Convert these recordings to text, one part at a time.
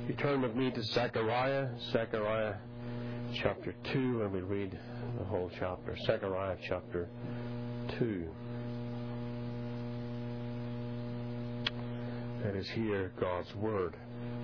You turn with me to Zechariah chapter 2, and we read the whole chapter. Zechariah chapter 2. It is here God's Word.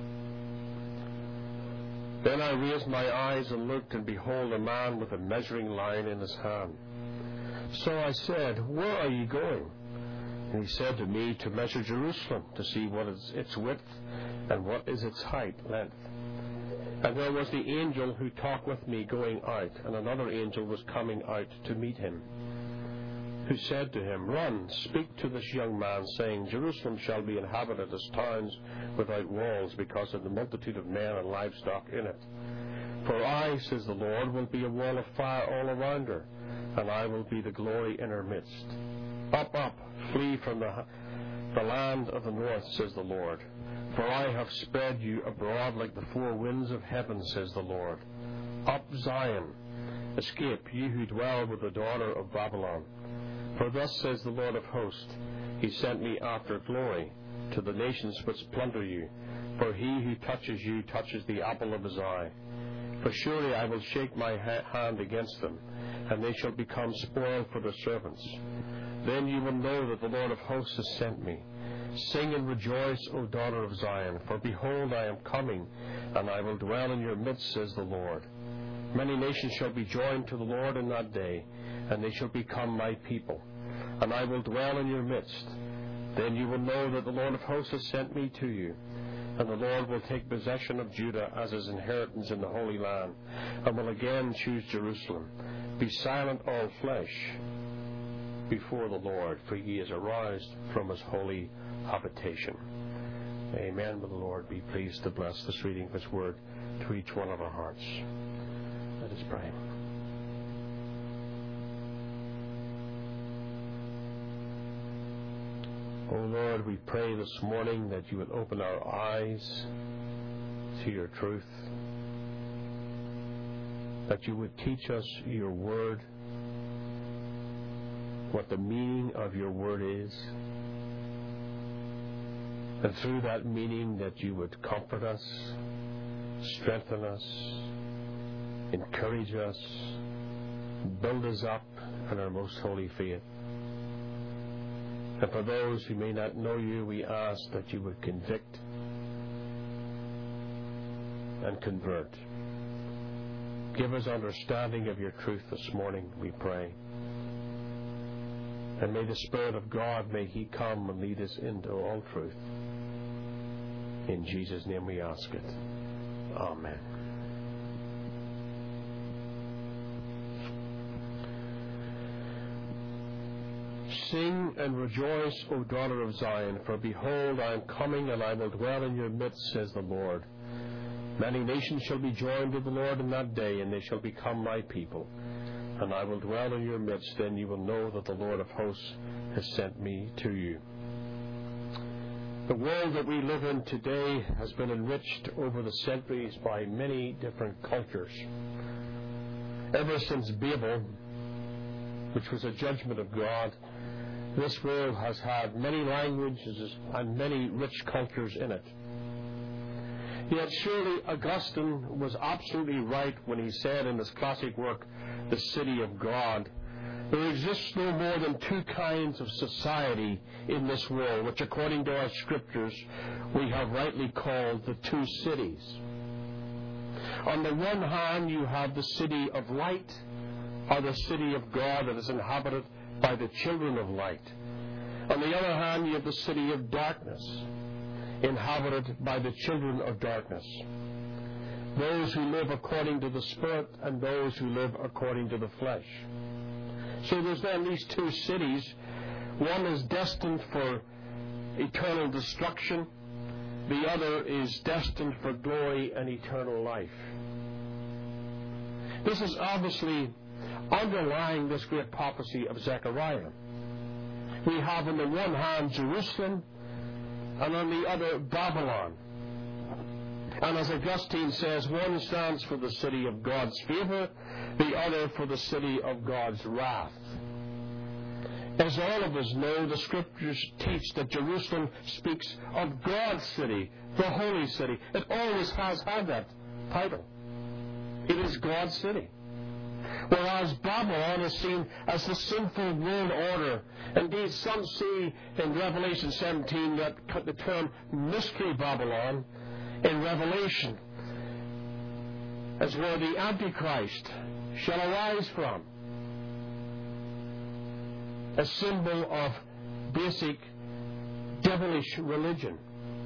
Then I raised my eyes and looked, and behold, a man with a measuring line in his hand. So I said, Where are you going? And he said to me, To measure Jerusalem, to see what is its width and what is its length. And there was the angel who talked with me going out, and another angel was coming out to meet him, who said to him, Run, speak to this young man, saying, Jerusalem shall be inhabited as towns without walls, because of the multitude of men and livestock in it. For I, says the Lord, will be a wall of fire all around her, and I will be the glory in her midst. Up, up, flee from the land of the north, says the Lord. For I have spread you abroad like the four winds of heaven, says the Lord. Up, Zion, escape, you who dwell with the daughter of Babylon. For thus says the Lord of hosts, He sent me after glory to the nations which plunder you. For he who touches you touches the apple of his eye. For surely I will shake my hand against them, and they shall become spoil for their servants. Then you will know that the Lord of hosts has sent me. Sing and rejoice, O daughter of Zion, for behold, I am coming, and I will dwell in your midst, says the Lord. Many nations shall be joined to the Lord in that day, and they shall become my people, and I will dwell in your midst. Then you will know that the Lord of hosts has sent me to you, and the Lord will take possession of Judah as his inheritance in the Holy Land, and will again choose Jerusalem. Be silent, all flesh, before the Lord, for he is aroused from his holy habitation. Amen. May the Lord be pleased to bless this reading of his word to each one of our hearts. Let us pray. O Lord, we pray this morning that you would open our eyes to your truth, that you would teach us your word, what the meaning of your word is, and through that meaning that you would comfort us, strengthen us, encourage us, build us up in our most holy faith. And for those who may not know you, we ask that you would convict and convert. Give us understanding of your truth this morning, we pray. And may the Spirit of God, may he come and lead us into all truth. In Jesus' name we ask it. Amen. Sing and rejoice, O daughter of Zion, for behold, I am coming, and I will dwell in your midst, says the Lord. Many nations shall be joined to the Lord in that day, and they shall become my people. And I will dwell in your midst, then you will know that the Lord of hosts has sent me to you. The world that we live in today has been enriched over the centuries by many different cultures. Ever since Babel, which was a judgment of God, this world has had many languages and many rich cultures in it. Yet surely Augustine was absolutely right when he said in his classic work, The City of God, there exists no more than two kinds of society in this world, which according to our scriptures we have rightly called the two cities. On the one hand you have the city of light, or the city of God that is inhabited by the children of light. On the other hand you have the city of darkness, inhabited by the children of darkness. Those who live according to the Spirit and those who live according to the flesh. So there's then these two cities. One is destined for eternal destruction. The other is destined for glory and eternal life. This is obviously underlying this great prophecy of Zechariah. We have on the one hand Jerusalem, and on the other Babylon. And as Augustine says, one stands for the city of God's favor, the other for the city of God's wrath. As all of us know, the Scriptures teach that Jerusalem speaks of God's city, the holy city. It always has had that title. It is God's city. Whereas Babylon is seen as the sinful world order. Indeed, some see in Revelation 17 that the term Mystery Babylon in Revelation as where the Antichrist shall arise from. A symbol of basic devilish religion.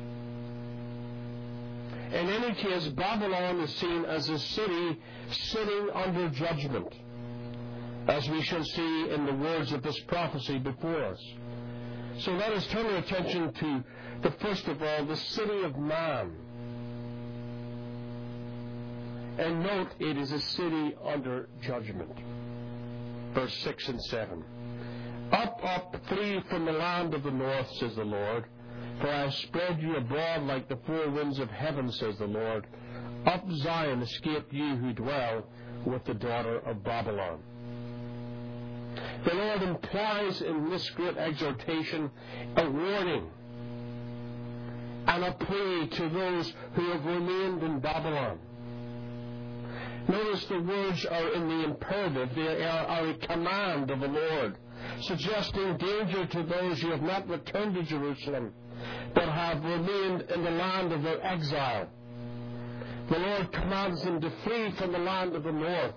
In any case, Babylon is seen as a city sitting under judgment, as we shall see in the words of this prophecy before us. So let us turn our attention to first of all, the city of man. And note, it is a city under judgment. Verse 6 and 7. Up, up, flee from the land of the north, says the Lord. For I have spread you abroad like the four winds of heaven, says the Lord. Up, Zion, escape you who dwell with the daughter of Babylon. The Lord implies in this great exhortation a warning and a plea to those who have remained in Babylon. Notice the words are in the imperative. They are a command of the Lord, suggesting danger to those who have not returned to Jerusalem, but have remained in the land of their exile. The Lord commands them to flee from the land of the north.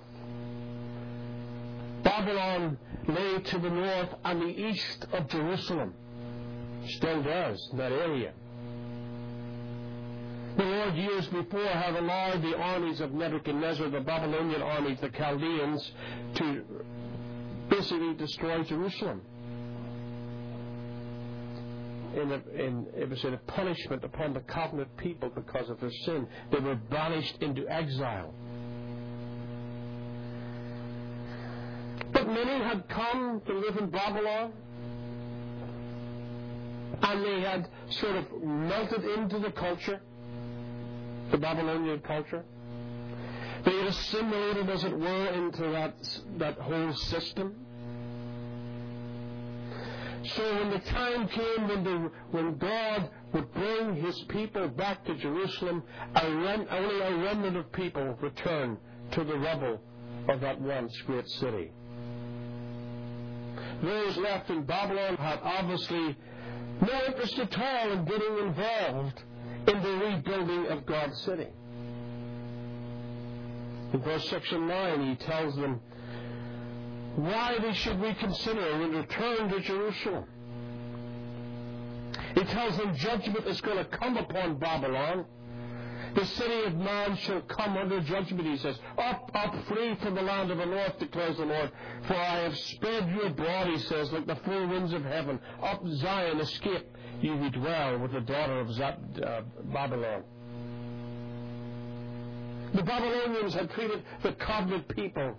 Babylon lay to the north and the east of Jerusalem. Still does in that area. The Lord years before had allowed the armies of Nebuchadnezzar, the Babylonian armies, the Chaldeans, to basically destroy Jerusalem. It was a punishment upon the covenant people because of their sin. They were banished into exile. But many had come to live in Babylon, and they had sort of melted into the culture, the Babylonian culture. They had assimilated, as it were, into that whole system. So when the time came when God would bring His people back to Jerusalem, only a remnant of people returned to the rubble of that once great city. Those left in Babylon had obviously no interest at all in getting involved in the rebuilding of God's city. In verse 6 and 9, he tells them why they should reconsider and return to Jerusalem. He tells them judgment is going to come upon Babylon. The city of man shall come under judgment, he says. Up, up, flee from the land of the north, declares the Lord. For I have spread you abroad, he says, like the four winds of heaven. Up, Zion, escape, you who dwell with the daughter of Babylon. The Babylonians had treated the covenant people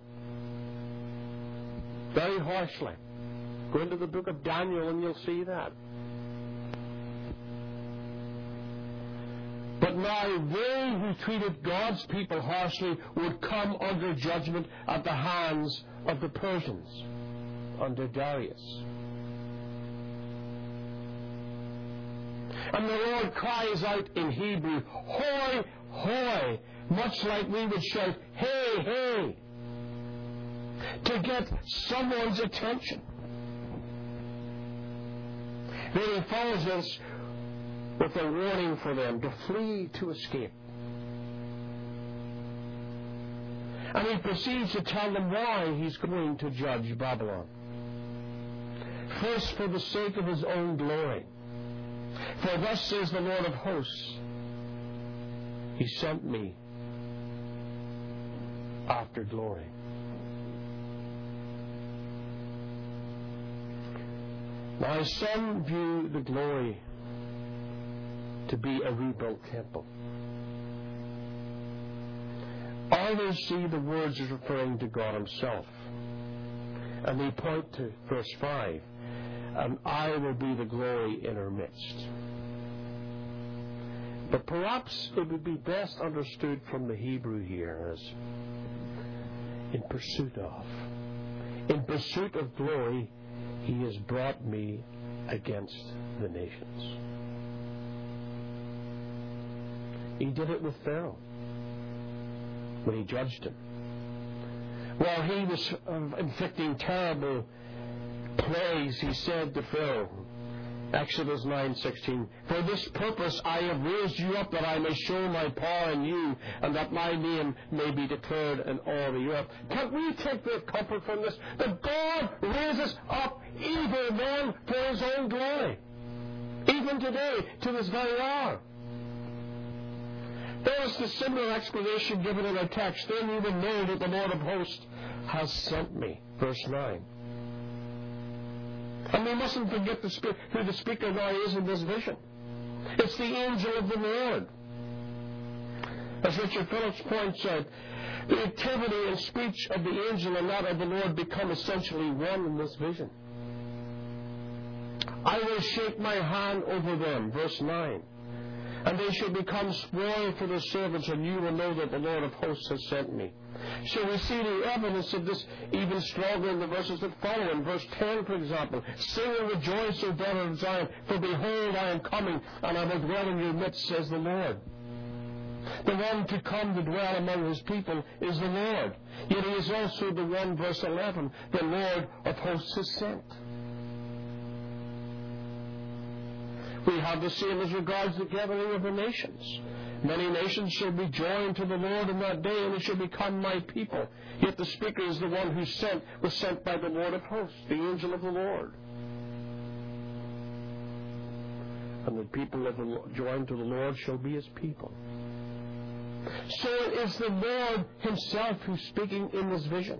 very harshly. Go into the book of Daniel and you'll see that. But now they who treated God's people harshly would come under judgment at the hands of the Persians under Darius. And the Lord cries out in Hebrew, Hoi, hoi, much like we would shout, hey, hey, to get someone's attention. Then he follows this with a warning for them to flee, to escape. And he proceeds to tell them why he's going to judge Babylon. First, for the sake of his own glory. For thus says the Lord of hosts, He sent me after glory. Now some view the glory to be a rebuilt temple. Others see the words as referring to God Himself. And they point to verse 5, and I will be the glory in our midst. But perhaps it would be best understood from the Hebrew here as in pursuit of. In pursuit of glory, He has brought me against the nations. He did it with Pharaoh when he judged him. While he was inflicting terrible plagues, he said to Pharaoh, Exodus 9:16, "For this purpose I have raised you up, that I may show my power in you, and that my name may be declared in all the earth." Can we take the comfort from this? That God raises up evil men for His own glory. Even today, to this very hour. There is the similar explanation given in our text. "Then you will know that the Lord of hosts has sent me." Verse 9. And we mustn't forget who the speaker now is in this vision. It's the angel of the Lord. As Richard Phillips points out, the activity and speech of the angel and that of the Lord become essentially one in this vision. "I will shake my hand over them," verse 9, "and they shall become spoil for their servants, and you will know that the Lord of hosts has sent me." So we see the evidence of this even stronger in the verses that follow. In verse 10, for example, "Sing and rejoice, O daughter of Zion, for behold, I am coming, and I will dwell in your midst, says the Lord." The one to come to dwell among His people is the Lord. Yet He is also the one, verse 11, "the Lord of hosts has sent." We have the same as regards the gathering of the nations. "Many nations shall be joined to the Lord in that day, and they shall become my people." Yet the speaker is the one who was sent by the Lord of hosts, the angel of the Lord. And the people joined to the Lord shall be His people. So it is the Lord Himself who's speaking in this vision.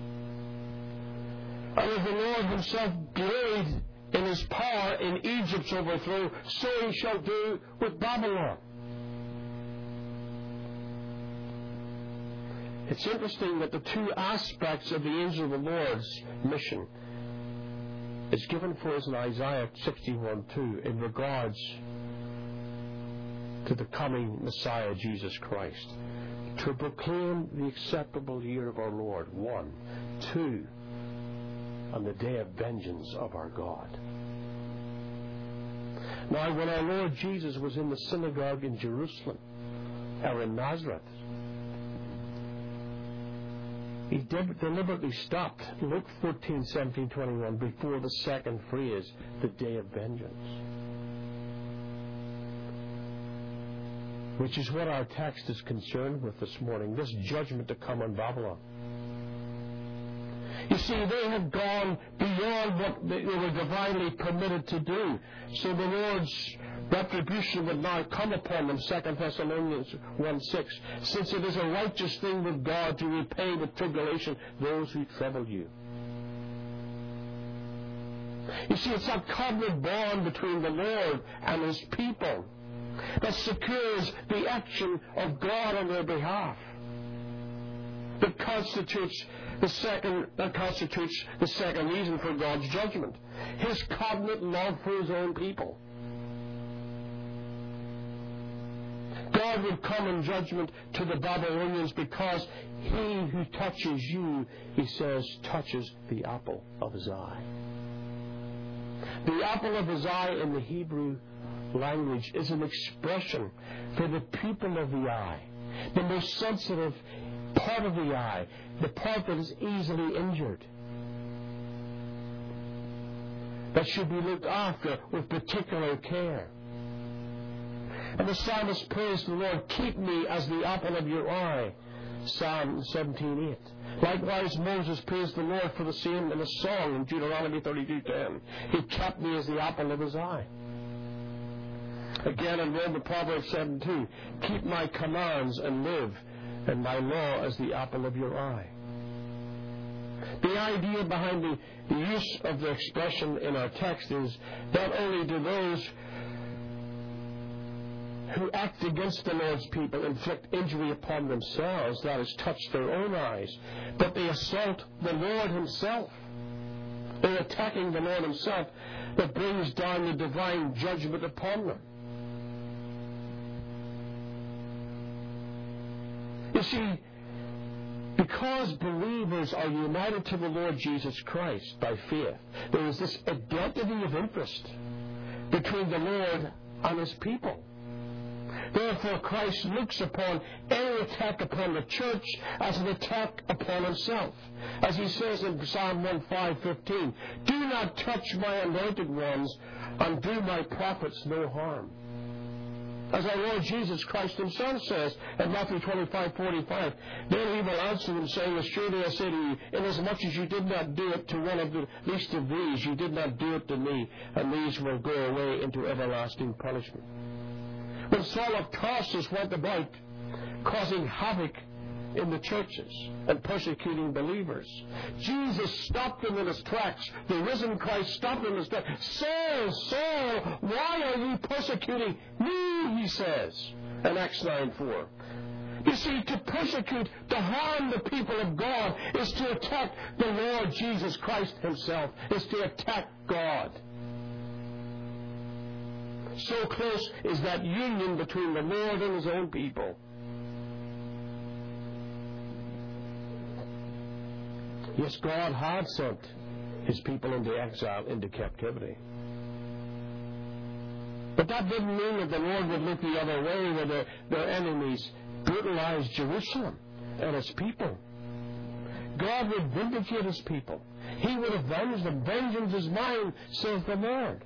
And as the Lord Himself gloried in His power in Egypt's overthrow, so He shall do with Babylon. It's interesting that the two aspects of the angel of the Lord's mission is given for us in Isaiah 61:2 in regards to the coming Messiah, Jesus Christ. To proclaim the acceptable year of our Lord, 1. 2, on the day of vengeance of our God. Now, when our Lord Jesus was in the synagogue in Jerusalem, or in Nazareth, He deliberately stopped, Luke 14:17-21, before the second phrase, "the day of vengeance," which is what our text is concerned with this morning, this judgment to come on Babylon. You see, they had gone beyond what they were divinely permitted to do. So the Lord's retribution would now come upon them, 2 Thessalonians 1:6, "since it is a righteous thing with God to repay with tribulation those who trouble you." You see, it's that covenant bond between the Lord and His people that secures the action of God on their behalf. That constitutes the second reason for God's judgment. His covenant love for His own people. God would come in judgment to the Babylonians because he who touches you, He says, touches the apple of His eye. The apple of His eye in the Hebrew language is an expression for the pupil of the eye, the most sensitive part of the eye, the part that is easily injured, that should be looked after with particular care. And the psalmist prays the Lord, "Keep me as the apple of your eye," Psalm 17:8. Likewise, Moses praised the Lord for the same in a song in Deuteronomy 32:10. "He kept me as the apple of His eye." Again in Proverbs 7:2, "Keep my commands and live, and my law as the apple of your eye." The idea behind the use of the expression in our text is not only do those who act against the Lord's people inflict injury upon themselves, that is, touch their own eyes, but they assault the Lord Himself. They're attacking the Lord Himself, that brings down the divine judgment upon them. You see, Because believers are united to the Lord Jesus Christ by faith, there is this identity of interest between the Lord and His people. Therefore, Christ looks upon any attack upon the church as an attack upon Himself. As He says in Psalm 1:15, "Do not touch my anointed ones, and do my prophets no harm." As our Lord Jesus Christ Himself says in Matthew 25:45, "Then He will answer them, saying, Surely I say to you, inasmuch as you did not do it to one of the least of these, you did not do it to me, and these will go away into everlasting punishment." When Saul of Tarsus went about causing havoc in the churches and persecuting believers, Jesus stopped him in his tracks. The risen Christ stopped him in his tracks. "Saul, Saul, why are you persecuting me?" he says in Acts 9:4. You see, to persecute, to harm the people of God is to attack the Lord Jesus Christ Himself, is to attack God. So close is that union between the Lord and His own people. Yes, God had sent His people into exile, into captivity. But that didn't mean that the Lord would look the other way where their enemies brutalized Jerusalem and His people. God would vindicate His people. He would avenge them. "Vengeance is mine," says the Lord.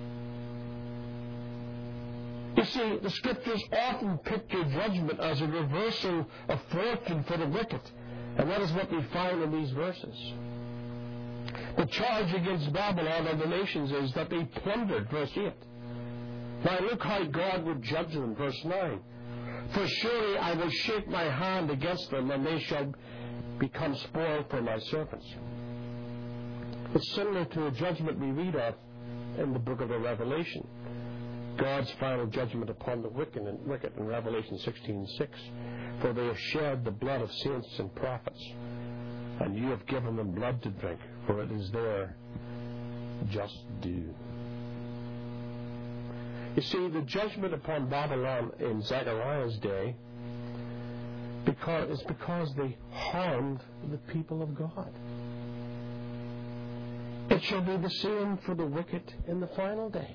You see, the Scriptures often picture judgment as a reversal of fortune for the wicked. And that is what we find in these verses. The charge against Babylon and the nations is that they plundered, verse 8. Now look how God would judge them, verse 9. "For surely I will shake my hand against them, and they shall become spoil for my servants." It's similar to a judgment we read of in the book of the Revelation. God's final judgment upon the wicked in Revelation 16:6. "For they have shed the blood of saints and prophets, and you have given them blood to drink, for it is their just due." You see, the judgment upon Babylon in Zechariah's day is because they harmed the people of God. It shall be the same for the wicked in the final day.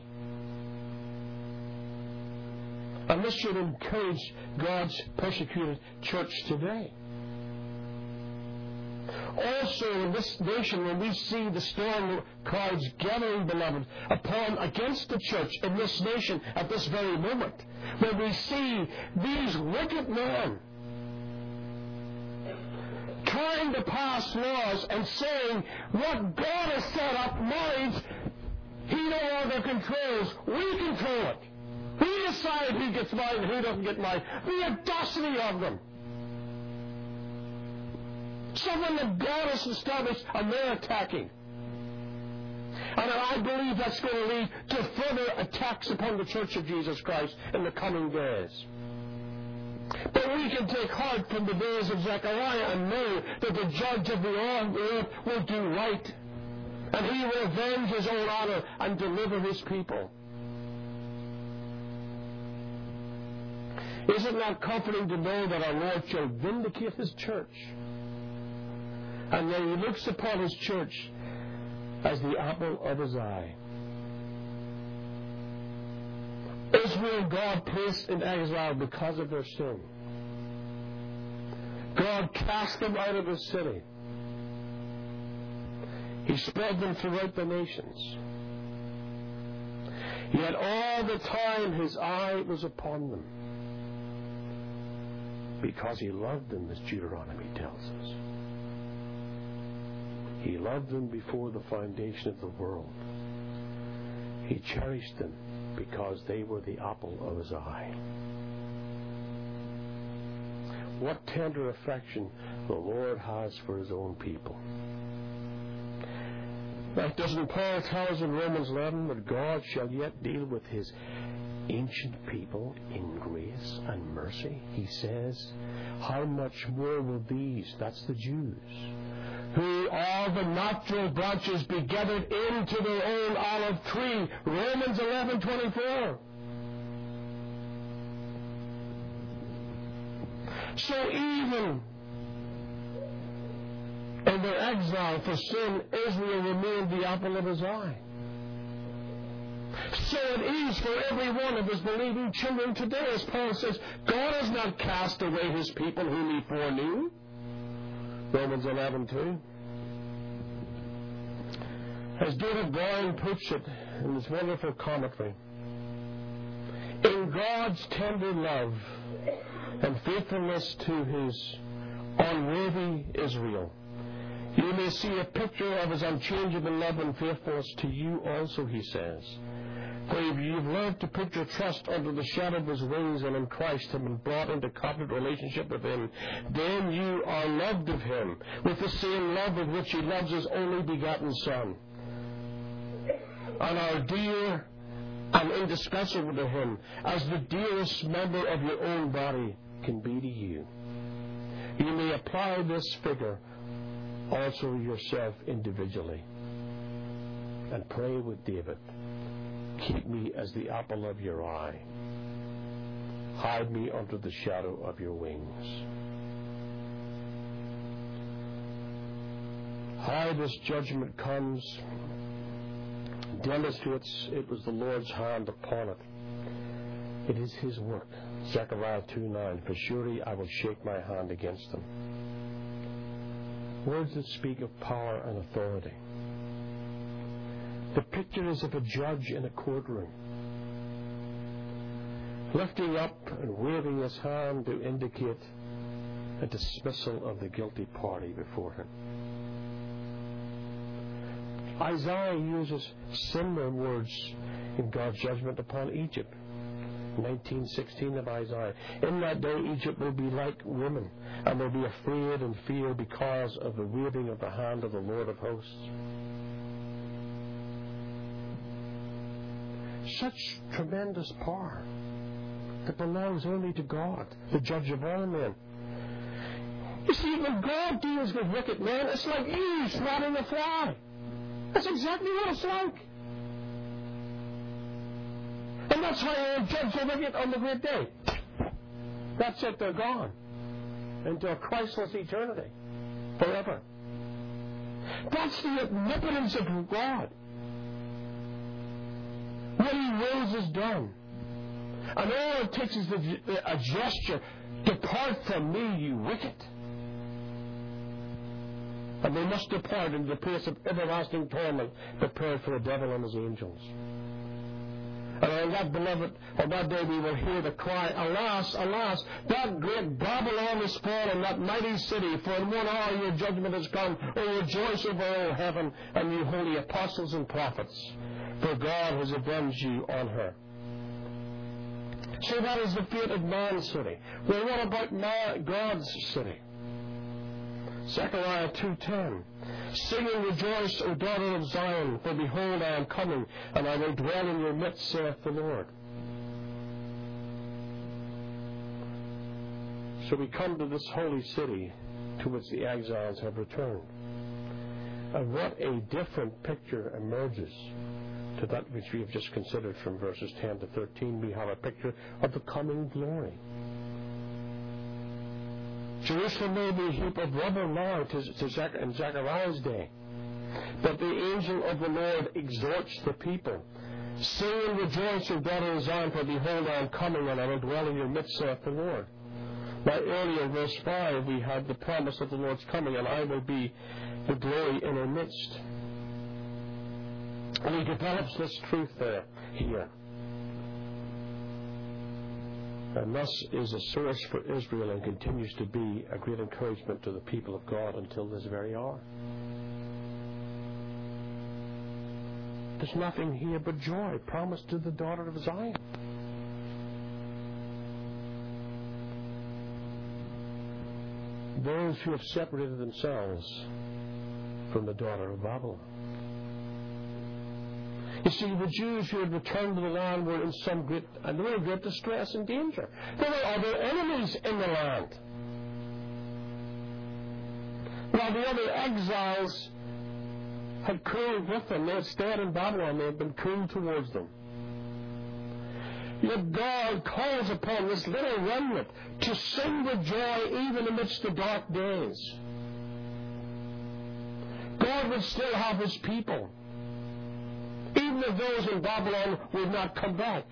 And this should encourage God's persecuted church today. Also, in this nation, when we see the storm clouds gathering, beloved, against the church in this nation at this very moment, when we see these wicked men trying to pass laws and saying what God has set up minds, He no longer controls, we control it. We decide who gets mine and who doesn't get mine. The audacity of them. Someone that God has established and they're attacking. And I believe that's going to lead to further attacks upon the Church of Jesus Christ in the coming days. But we can take heart from the days of Zechariah and know that the judge of the earth will do right. And He will avenge His own honor and deliver His people. Is it not comforting to know that our Lord shall vindicate His church? And that He looks upon His church as the apple of His eye. Israel, God placed in exile because of their sin. God cast them out of the city. He spread them throughout the nations. Yet all the time His eye was upon them. Because He loved them, as Deuteronomy tells us. He loved them before the foundation of the world. He cherished them because they were the apple of His eye. What tender affection the Lord has for His own people. Now, doesn't Paul tell us in Romans 11 that God shall yet deal with His ancient people in grace and mercy? He says, how much more will these, that's the Jews, who all the natural branches be gathered into their own olive tree. Romans 11:24. So even their exile for sin, Israel remained the apple of his eye. So it is for every one of his believing children today. As Paul says, God has not cast away his people whom he foreknew. Romans 11:2. As David Boyle puts it in his wonderful commentary, in God's tender love and faithfulness to his unworthy Israel, you may see a picture of his unchangeable love and faithfulness to you also, he says. For if you've learned to put your trust under the shadow of his wings and in Christ have been brought into covenant relationship with him, then you are loved of him with the same love with which he loves his only begotten Son, and are dear and indispensable to him as the dearest member of your own body can be to you. You may apply this figure also yourself individually and pray with David, keep me as the apple of your eye, hide me under the shadow of your wings. How this judgment comes demonstrates it was the Lord's hand upon it. It is his work. Zechariah 2:9, for surely I will shake my hand against them. Words that speak of power and authority. The picture is of a judge in a courtroom, lifting up and waving his hand to indicate a dismissal of the guilty party before him. Isaiah uses similar words in God's judgment upon Egypt. 19:16 of Isaiah. In that day Egypt will be like women, and will be afraid and fear because of the waving of the hand of the Lord of hosts. Such tremendous power that belongs only to God, the judge of all men. You see, when God deals with wicked men, it's like you swatting a fly. That's exactly what it's like. And that's how you judge the wicked on the great day. That's it, they're gone. Into a Christless eternity. Forever. That's the omnipotence of God. What he wills is done. And all it takes is a gesture. Depart from me, you wicked. And they must depart into the place of everlasting torment prepared for the devil and his angels. And on that, beloved, on that day we will hear the cry, alas, alas, that great Babylon is fallen, that mighty city, for in 1 hour your judgment has come. O rejoice over all heaven, and you holy apostles and prophets, for God has avenged you on her. So that is the fate of man's city. Well, what about God's city? Zechariah 2:10. Sing and rejoice, O daughter of Zion, for behold, I am coming, and I will dwell in your midst, saith the Lord. So we come to this holy city to which the exiles have returned. And what a different picture emerges to that which we have just considered from verses 10 to 13. We have a picture of the coming glory. Jerusalem may be a heap of rubble now in Zechariah's day, but the angel of the Lord exhorts the people. Sing and rejoice, O daughter of Zion, for behold, I am coming, and I will dwell in your midst, saith the Lord. Now earlier in verse 5 we had the promise of the Lord's coming, and I will be the glory in her midst. And he develops this truth here. And thus is a source for Israel and continues to be a great encouragement to the people of God until this very hour. There's nothing here but joy promised to the daughter of Zion. Those who have separated themselves from the daughter of Babylon. You see, the Jews who had returned to the land were in some great distress and danger. There were other enemies in the land. While the other exiles had cooled with them, they had stayed in Babylon, they had been cool towards them. Yet God calls upon this little remnant to sing with joy even amidst the dark days. Lord would still have His people, even if those in Babylon would not come back.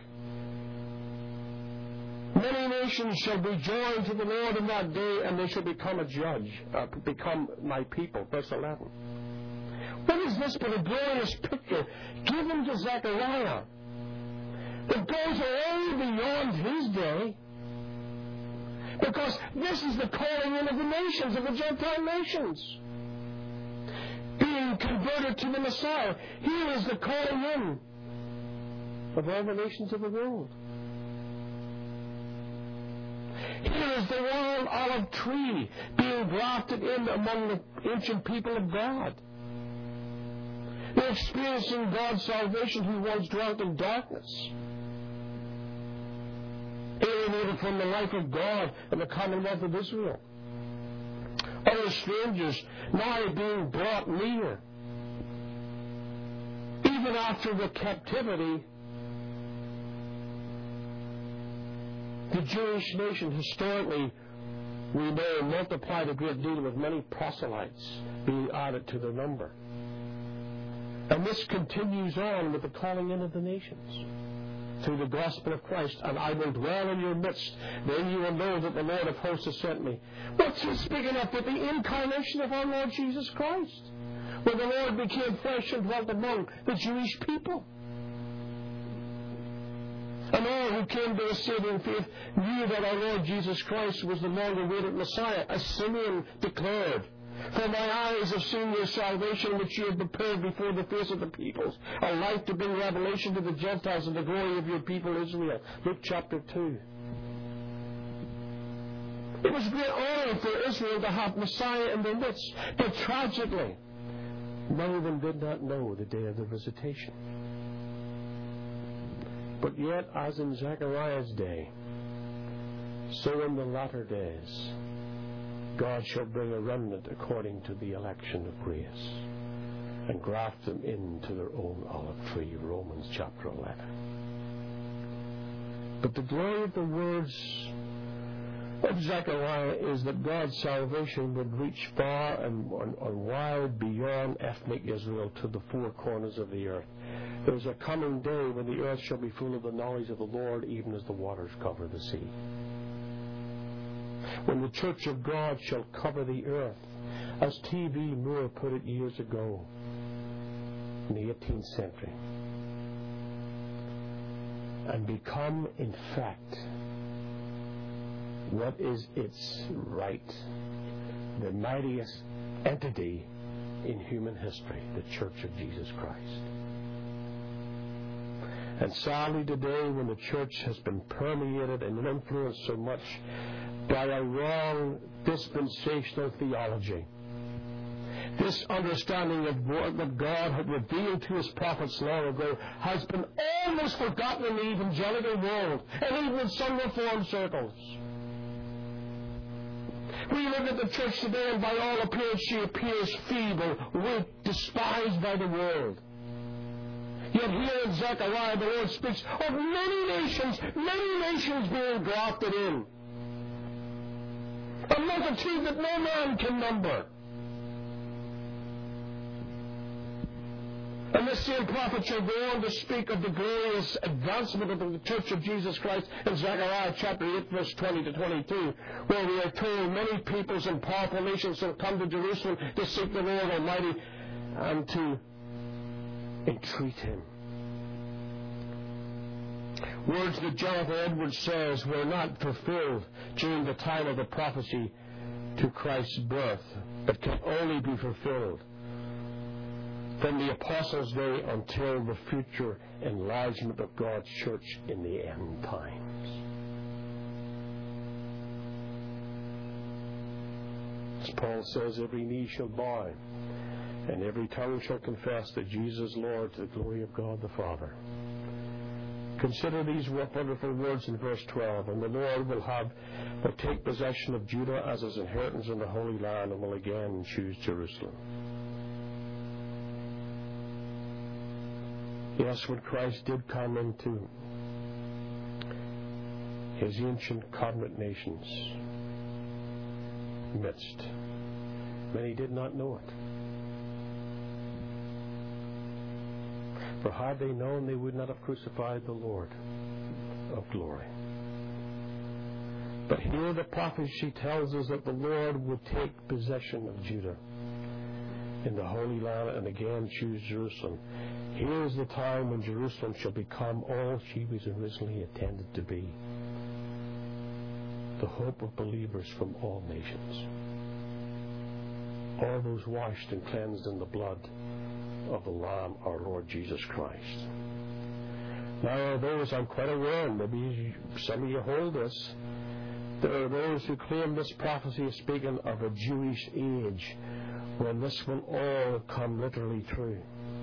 Many nations shall be joined to the Lord in that day, and they shall become a judge, become my people. Verse 11. What is this but a glorious picture given to Zechariah that goes way beyond his day? Because this is the calling in of the nations, of the Gentile nations, being converted to the Messiah. Here is the calling in of all the nations of the world. Here is the wild olive tree being grafted in among the ancient people of God. They're experiencing God's salvation who once dwelt in darkness, alienated from the life of God and the commonwealth of Israel. Other strangers now being brought near. Even after the captivity, the Jewish nation historically, we know, multiplied a great deal with many proselytes being added to their number. And this continues on with the calling in of the nations through the gospel of Christ. And I will dwell in your midst. Then you will know that the Lord of hosts has sent me. What's he speaking of? With the incarnation of our Lord Jesus Christ, where the Lord became flesh and dwelt among the Jewish people. And all who came to the saving faith knew that our Lord Jesus Christ was the long-awaited Messiah, as Simeon declared. For my eyes have seen your salvation, which you have prepared before the face of the peoples, a light to bring revelation to the Gentiles and the glory of your people Israel. Luke chapter 2. It was a great honor for Israel to have Messiah in their midst, but tragically, many of them did not know the day of the visitation. But yet, as in Zechariah's day, so in the latter days, God shall bring a remnant according to the election of grace and graft them into their own olive tree. Romans chapter 11. But the glory of the words of Zechariah is that God's salvation would reach far and wide beyond ethnic Israel to the four corners of the earth. There's a coming day when the earth shall be full of the knowledge of the Lord, even as the waters cover the sea. When the church of God shall cover the earth, as T.B. Moore put it years ago in the 18th century, and become, in fact, what is its right, the mightiest entity in human history, the Church of Jesus Christ. And sadly today, when the church has been permeated and influenced so much by a wrong dispensational theology, this understanding of what God had revealed to His prophets long ago has been almost forgotten in the evangelical world, and even in some Reformed circles. We look at the church today, and by all appearance she appears feeble, weak, despised by the world. Yet here in Zechariah the Lord speaks of many nations being grafted in. A multitude that no man can number. And this same prophet shall go on to speak of the glorious advancement of the Church of Jesus Christ in Zechariah chapter 8, verse 20 to 22, where we are told many peoples and powerful nations shall come to Jerusalem to seek the Lord Almighty and to entreat Him. Words that Jonathan Edwards says were not fulfilled during the time of the prophecy to Christ's birth, but can only be fulfilled from the Apostles' day until the future enlargement of God's church in the end times. As Paul says, every knee shall bow, and every tongue shall confess that Jesus is Lord, to the glory of God the Father. Consider these wonderful words in verse 12. And the Lord will take possession of Judah as His inheritance in the Holy Land, and will again choose Jerusalem. Yes, when Christ did come into His ancient covenant nations midst, many did not know it. For had they known, they would not have crucified the Lord of glory. But here the prophecy tells us that the Lord would take possession of Judah in the Holy Land and again choose Jerusalem. Here is the time when Jerusalem shall become all she was originally intended to be, the hope of believers from all nations, all those washed and cleansed in the blood of the Lamb, our Lord Jesus Christ. Now, those I'm quite aware, maybe some of you hold this, there are those who claim this prophecy is speaking of a Jewish age when this will all come literally true.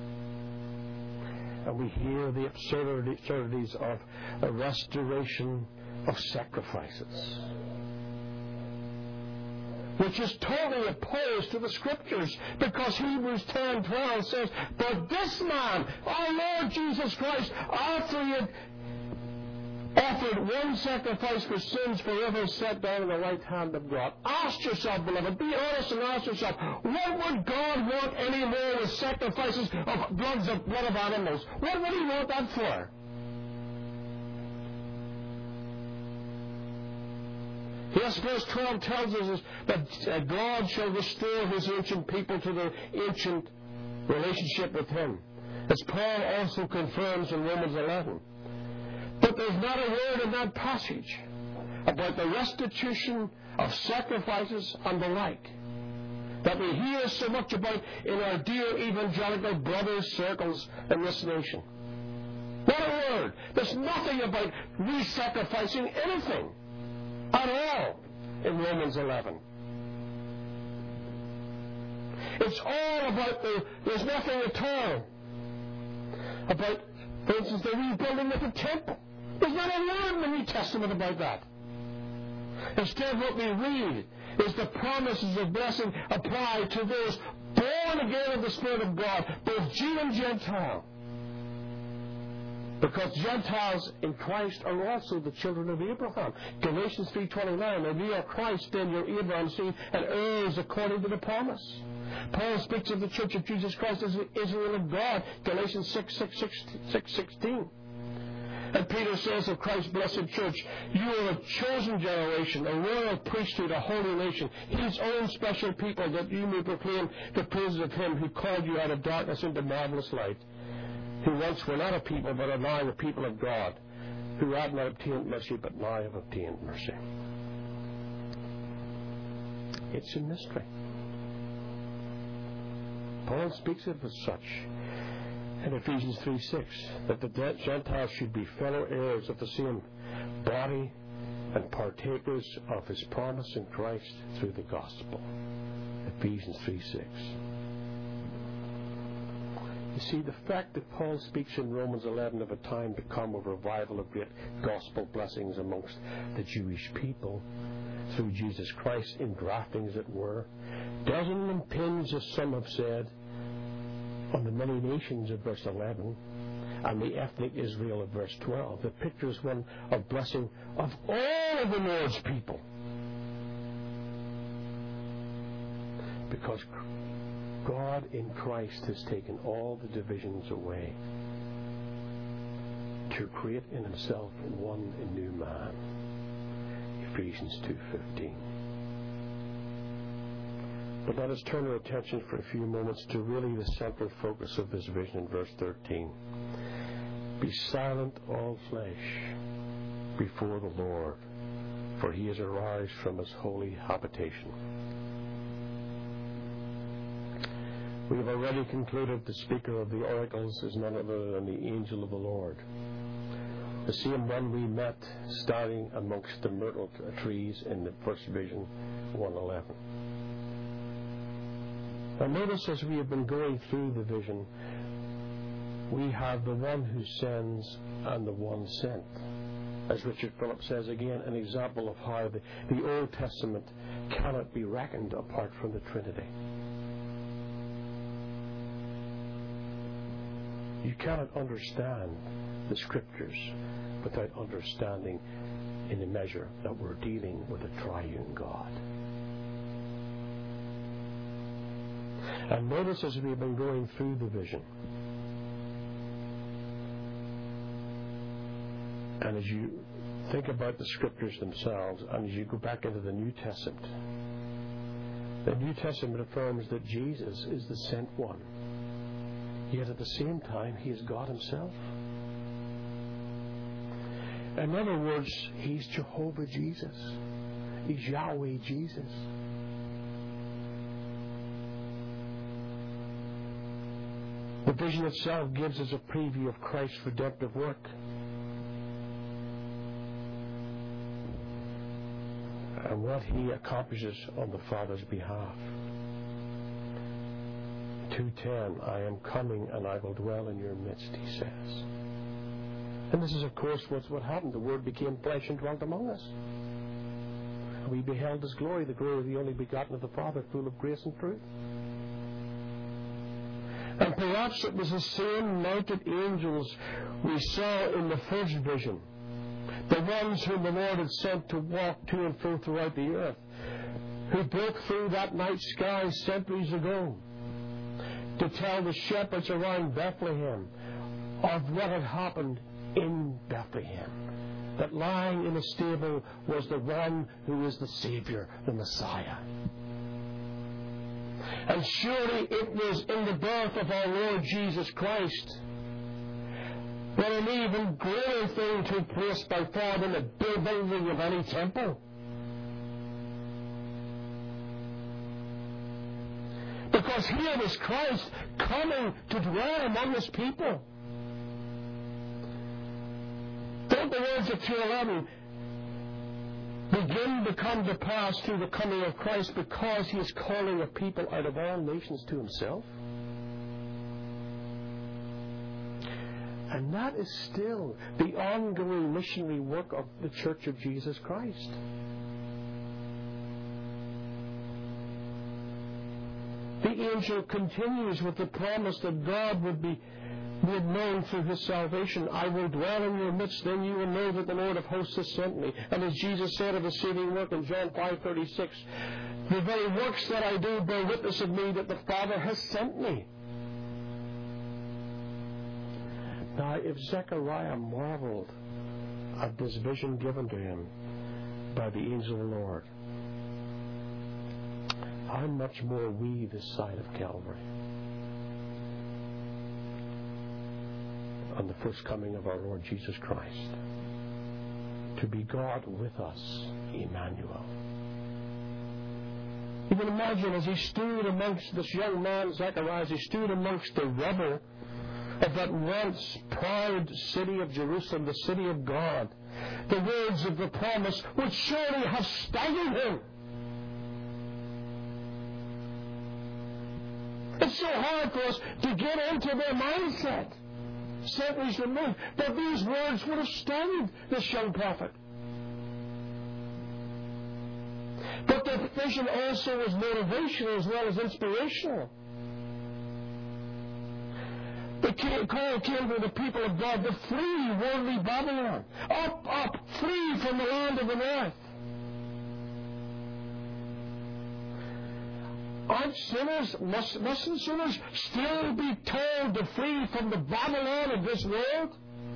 And we hear the absurdities of a restoration of sacrifices, which is totally opposed to the Scriptures, because Hebrews 10:12 says, "But this man, our Lord Jesus Christ, after he had offered one sacrifice for sins forever, sat down on the right hand of God." Ask yourself, beloved, be honest and ask yourself, what would God want any more with sacrifices of blood of animals? What would he want that for? Yes, verse 12 tells us that God shall restore his ancient people to their ancient relationship with him, as Paul also confirms in Romans 11. But there's not a word in that passage about the restitution of sacrifices and the like that we hear so much about in our dear evangelical brothers' circles in this nation. Not a word. There's nothing about re-sacrificing anything at all in Romans 11. It's all about there's nothing at all about, for instance, the rebuilding of the temple. There's not a word in the New Testament about that. Instead, what we read is the promises of blessing applied to those born again of the Spirit of God, both Jew and Gentile. Because Gentiles in Christ are also the children of Abraham. Galatians 3:29, "And ye are Christ, then you're Abraham's seed, and heirs according to the promise." Paul speaks of the church of Jesus Christ as Israel of God. Galatians 6:16. And Peter says of Christ's blessed church, "You are a chosen generation, a royal priesthood, a holy nation, his own special people, that you may proclaim the praises of him who called you out of darkness into marvelous light, who once were not a people, but are now the people of God, who had not obtained mercy, but now have obtained mercy." It's a mystery. Paul speaks of it as such in Ephesians 3:6, that the Gentiles should be fellow heirs of the same body and partakers of his promise in Christ through the gospel. Ephesians 3:6. You see, the fact that Paul speaks in Romans 11 of a time to come of revival of great gospel blessings amongst the Jewish people through Jesus Christ, engrafting as it were, doesn't impinge, as some have said, on the many nations of verse 11 and the ethnic Israel of verse 12. The picture is one of blessing of all of the Lord's people, because God in Christ has taken all the divisions away to create in himself one new man. Ephesians 2:15. But let us turn our attention for a few moments to really the central focus of this vision in verse 13. "Be silent, all flesh, before the Lord, for he is arised from his holy habitation." We have already concluded the speaker of the oracles is none other than the angel of the Lord, the same one we met standing amongst the myrtle trees in the first vision, 1:11. Now notice, as we have been going through the vision, we have the one who sends and the one sent. As Richard Phillips says again, an example of how the Old Testament cannot be reckoned apart from the Trinity. You cannot understand the Scriptures without understanding in the measure that we're dealing with a triune God. And notice, as we've been going through the vision, And as you think about the Scriptures themselves, and as you go back into the New Testament affirms that Jesus is the sent one. Yet at the same time, He is God Himself. In other words, He's Jehovah Jesus. He's Yahweh Jesus. The vision itself gives us a preview of Christ's redemptive work. And what He accomplishes on the Father's behalf. 2:10, I am coming and I will dwell in your midst, He says. And this is, of course, what happened. The Word became flesh and dwelt among us. And we beheld His glory, the glory of the only begotten of the Father, full of grace and truth. And perhaps it was the same mounted angels we saw in the first vision. The ones whom the Lord had sent to walk to and fro throughout the earth, who broke through that night sky centuries ago to tell the shepherds around Bethlehem of what had happened in Bethlehem. That lying in a stable was the one who is the Savior, the Messiah. And surely it was in the birth of our Lord Jesus Christ that an even greater thing took place by far than the building of any temple. Because here was Christ coming to dwell among His people. Don't the words of 2:11 begin to come to pass through the coming of Christ because He is calling a people out of all nations to Himself? And that is still the ongoing missionary work of the Church of Jesus Christ. The angel continues with the promise that God would be made known through His salvation. I will dwell in your midst, then you will know that the Lord of hosts has sent me. And as Jesus said of His saving work in John 5:36, the very works that I do bear witness of me that the Father has sent me. Now, if Zechariah marveled at this vision given to him by the angel of the Lord, how much more we this side of Calvary, on the first coming of our Lord Jesus Christ, to be God with us, Emmanuel. You can imagine as he stood amongst this young man, Zechariah, as he stood amongst the rubble of that once proud city of Jerusalem, the city of God, the words of the promise would surely have staggered him. It's so hard for us to get into their mindset, centuries removed, but these words would have staggered this young prophet. But the vision also was motivational as well as inspirational. The call came to the people of God to flee worldly Babylon. Up, up, flee from the land of the north. Aren't sinners, mustn't sinners still be told to flee from the Babylon of this world?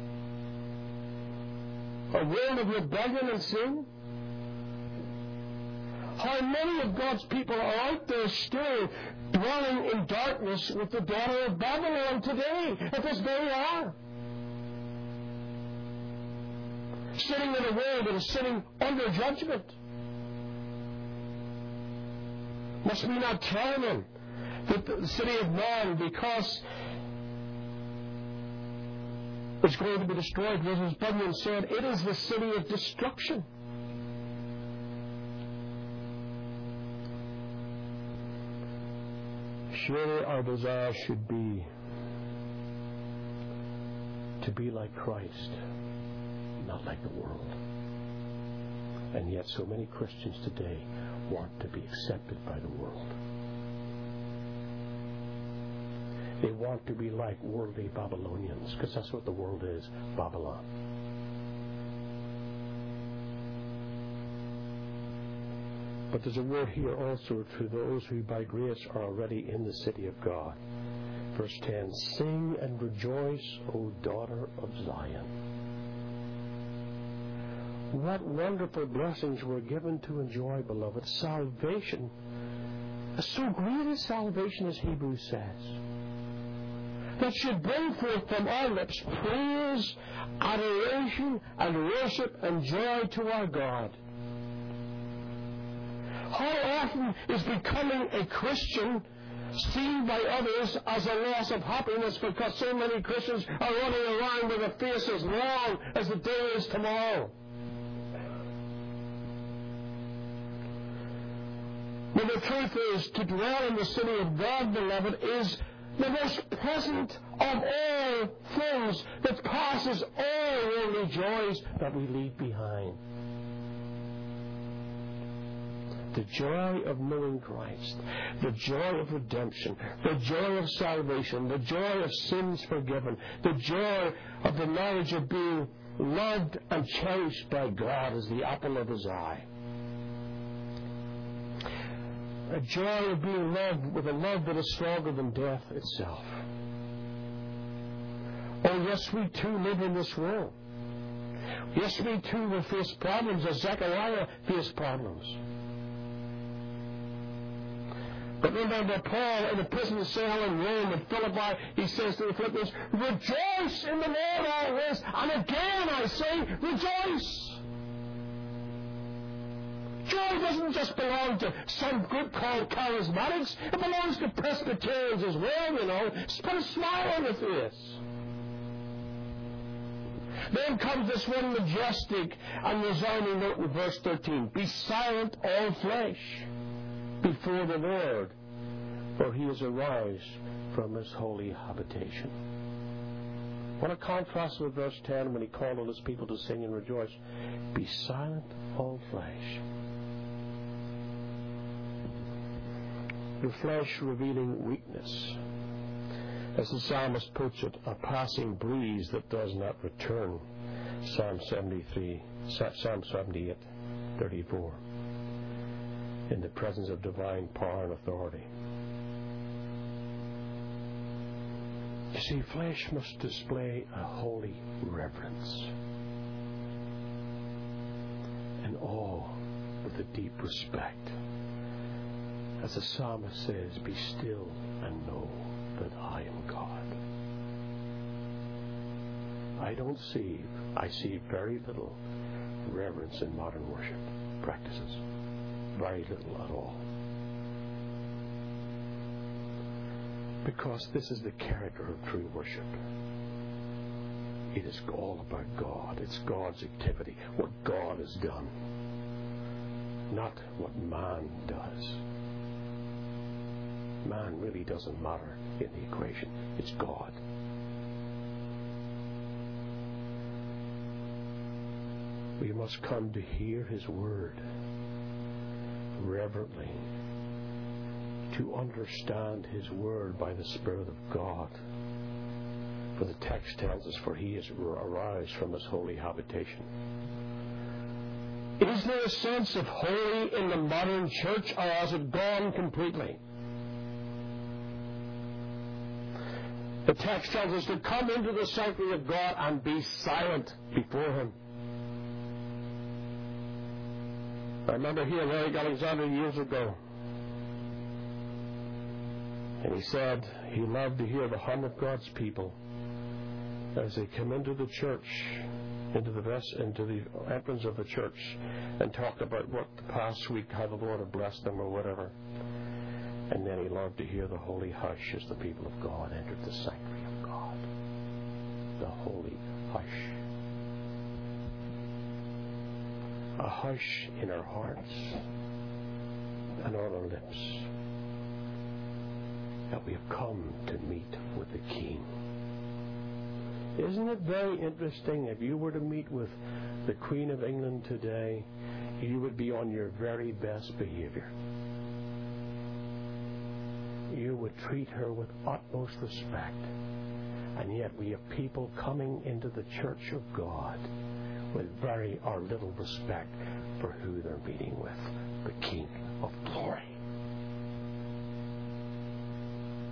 A world of rebellion and sin? How many of God's people are out there still dwelling in darkness with the daughter of Babylon today, at this very hour? Sitting in a world that is sitting under judgment. Must we not tell them that the city of man, because it's going to be destroyed, as Bunyan said, it is the city of destruction. Surely our desire should be to be like Christ, not like the world. And yet so many Christians today want to be accepted by the world. They want to be like worldly Babylonians, because that's what the world is, Babylon. But there's a word here also to those who by grace are already in the city of God. Verse 10, sing and rejoice, O daughter of Zion. What wonderful blessings we're given to enjoy, beloved. Salvation. So great is salvation, as Hebrews says, that should bring forth from our lips praise, adoration, and worship and joy to our God. How often is becoming a Christian seen by others as a loss of happiness, because so many Christians are running around with a face as long as the day is tomorrow? But the truth is, to dwell in the city of God, beloved, is the most pleasant of all things that passes all worldly joys that we leave behind. The joy of knowing Christ, the joy of redemption, the joy of salvation, the joy of sins forgiven, the joy of the knowledge of being loved and cherished by God as the apple of His eye. A joy of being loved with a love that is stronger than death itself. Oh, yes, we too live in this world. Yes, we too will face problems as Zechariah faced problems. But remember, Paul in the prison cell in Rome at Philippi, he says to the Philippians, rejoice in the Lord always, and again I say, rejoice. Joy doesn't just belong to some group called charismatics. It belongs to Presbyterians as well, you know. Put a smile on the face. Then comes this one majestic and resounding note in verse 13. Be silent, all flesh, before the Lord, for He is arise from His holy habitation. What a contrast with verse 10 when He called on His people to sing and rejoice. Be silent, all flesh. The flesh revealing weakness. As the psalmist puts it, a passing breeze that does not return. Psalm 78, 34. In the presence of divine power and authority. You see, flesh must display a holy reverence and awe with a deep respect. As the psalmist says, be still and know that I am God. I see very little reverence in modern worship practices. Very little at all. Because this is the character of true worship. It is all about God. It's God's activity, what God has done, not what man does. Man really doesn't matter in the equation. It's God. We must come to hear His word reverently, to understand His word by the Spirit of God. For the text tells us, for He is arise from His holy habitation. Is there a sense of holy in the modern church, or has it gone completely? The text tells us to come into the sanctuary of God and be silent before Him. I remember hearing Eric Alexander years ago, and he said he loved to hear the hum of God's people as they come into the church, into the entrance of the church, and talked about what the past week, how the Lord had blessed them or whatever. And then he loved to hear the holy hush as the people of God entered the sanctuary of God. The holy hush. A hush in our hearts and on our lips, that we have come to meet with the King. Isn't it very interesting? If you were to meet with the Queen of England today, you would be on your very best behavior. You would treat her with utmost respect. And yet we have people coming into the church of God with very or little respect for who they're meeting with, the King of Glory.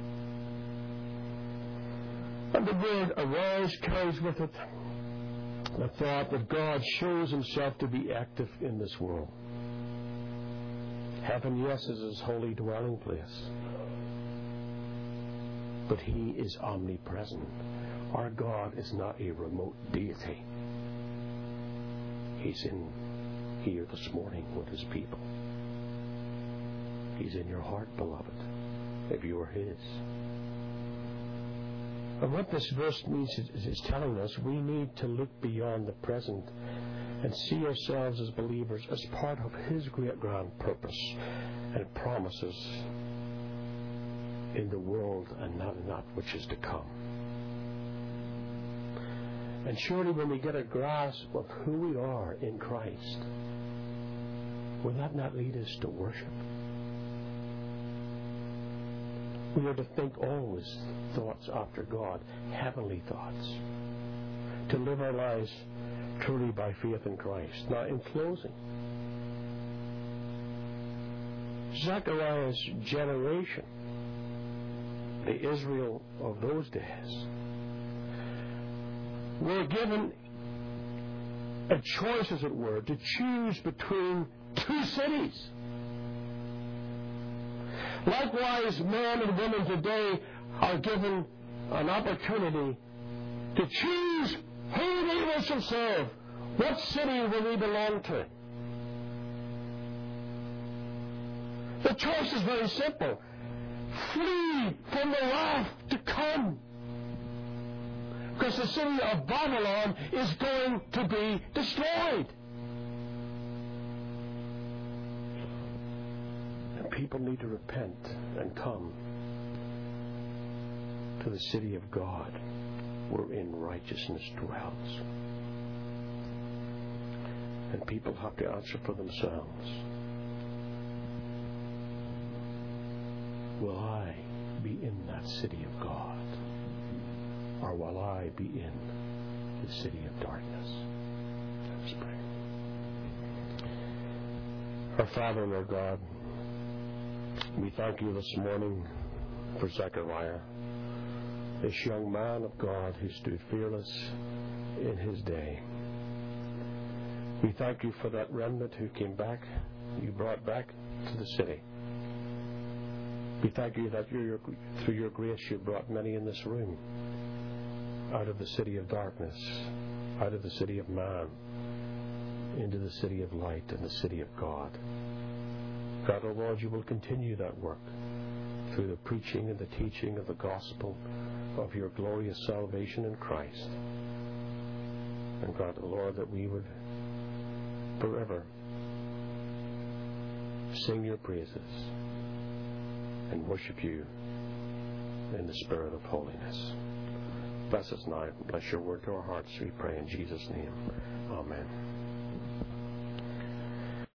And the word arise carries with it The thought that God shows himself to be active in this world. Heaven, yes, is his holy dwelling place. But he is omnipresent. Our God is not a remote deity. He's in here this morning with his people. He's in your heart, beloved, if you are his. And what this verse means is telling us we need to look beyond the present and see ourselves as believers as part of his great grand purpose and promises in the world and not in that which is to come. And surely when we get a grasp of who we are in Christ, will that not lead us to worship? We are to think always thoughts after God, heavenly thoughts, to live our lives truly by faith in Christ. Now, in closing, Zechariah's generation, the Israel of those days, were given a choice, as it were, to choose between two cities. Likewise, men and women today are given an opportunity to choose who they wish to serve. What city will we belong to? The choice is very simple. Flee from the wrath to come. Because the city of Babylon is going to be destroyed. And people need to repent and come to the city of God wherein righteousness dwells. And people have to answer for themselves. Will I be in that city of God? Or will I be in the city of darkness? Let's pray. Our Father and our God, we thank you this morning for Zechariah, this young man of God who stood fearless in his day. We thank you for that remnant who came back, you brought back to the city. We thank you that through your grace you brought many in this room out of the city of darkness, out of the city of man, into the city of light and the city of God. God, O Lord, you will continue that work through the preaching and the teaching of the gospel of your glorious salvation in Christ. And God, O Lord, that we would forever sing your praises and worship you in the spirit of holiness. Bless us now. Bless your word to our hearts, we pray in Jesus' name. Amen.